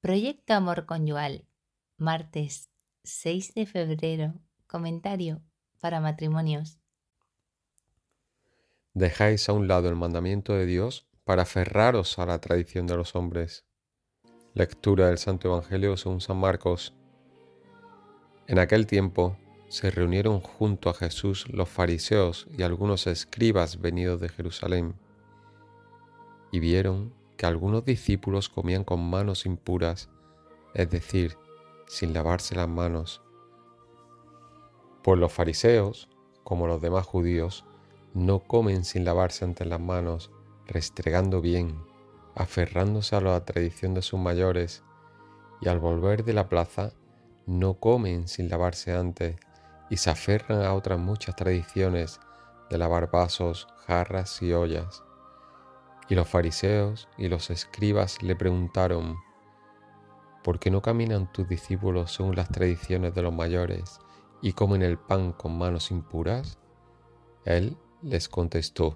Proyecto Amor Conyugal, martes 6 de febrero, comentario para matrimonios. Dejáis a un lado el mandamiento de Dios para aferraros a la tradición de los hombres. Lectura del Santo Evangelio según San Marcos. En aquel tiempo se reunieron junto a Jesús los fariseos y algunos escribas venidos de Jerusalén, y vieron que algunos discípulos comían con manos impuras, es decir, sin lavarse las manos. Pues los fariseos, como los demás judíos, no comen sin lavarse antes las manos, restregando bien, aferrándose a la tradición de sus mayores, y al volver de la plaza no comen sin lavarse antes, y se aferran a otras muchas tradiciones de lavar vasos, jarras y ollas. Y los fariseos y los escribas le preguntaron: ¿por qué no caminan tus discípulos según las tradiciones de los mayores y comen el pan con manos impuras? Él les contestó: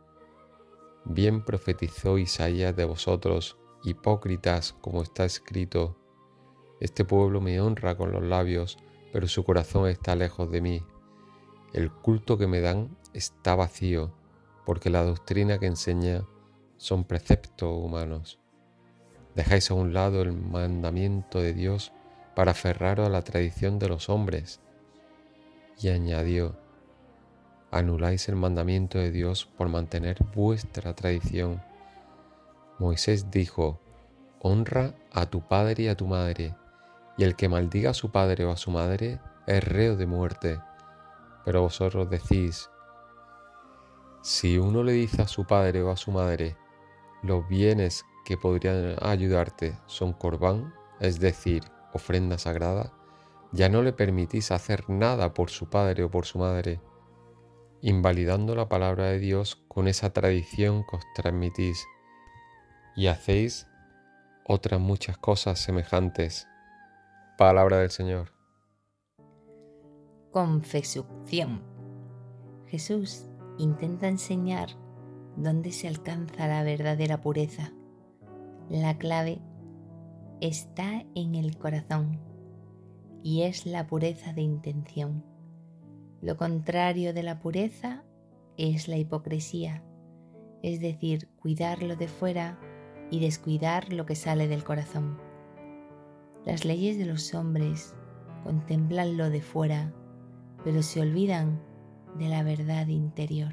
bien profetizó Isaías de vosotros, hipócritas, como está escrito: este pueblo me honra con los labios, pero su corazón está lejos de mí. El culto que me dan está vacío, porque la doctrina que enseña son preceptos humanos. Dejáis a un lado el mandamiento de Dios para aferraros a la tradición de los hombres. Y añadió: anuláis el mandamiento de Dios por mantener vuestra tradición. Moisés dijo: honra a tu padre y a tu madre, y el que maldiga a su padre o a su madre es reo de muerte. Pero vosotros decís: si uno le dice a su padre o a su madre, los bienes que podrían ayudarte son corbán, es decir, ofrenda sagrada, ya no le permitís hacer nada por su padre o por su madre, invalidando la palabra de Dios con esa tradición que os transmitís, y hacéis otras muchas cosas semejantes. Palabra del Señor. Confesucción. Jesús intenta enseñar dónde se alcanza la verdadera pureza. La clave está en el corazón y es la pureza de intención. Lo contrario de la pureza es la hipocresía, es decir, cuidar lo de fuera y descuidar lo que sale del corazón. Las leyes de los hombres contemplan lo de fuera, pero se olvidan de la verdad interior.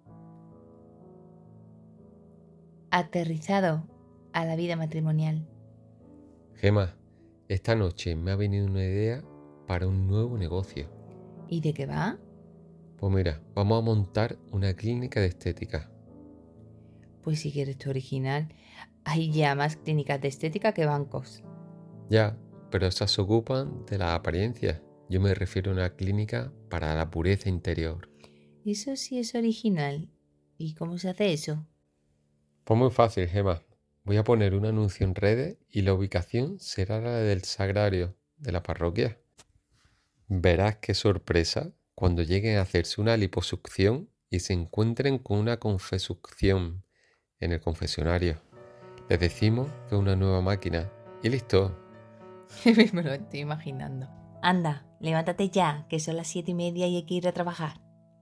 Aterrizado a la vida matrimonial. Gemma, esta noche me ha venido una idea para un nuevo negocio. ¿Y de qué va? Pues mira, vamos a montar una clínica de estética. Pues si quieres tu original, hay ya más clínicas de estética que bancos. Ya, pero esas se ocupan de la apariencia. Yo me refiero a una clínica para la pureza interior. Eso sí es original. ¿Y cómo se hace eso? Pues muy fácil, Gemma. Voy a poner un anuncio en redes y la ubicación será la del sagrario de la parroquia. Verás qué sorpresa cuando lleguen a hacerse una liposucción y se encuentren con una confesucción en el confesionario. Les decimos que es una nueva máquina y listo. Me lo estoy imaginando. Anda, levántate ya, que son las 7:30 y hay que ir a trabajar.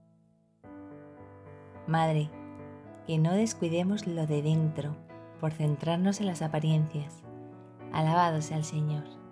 Madre, que no descuidemos lo de dentro por centrarnos en las apariencias. Alabado sea el Señor.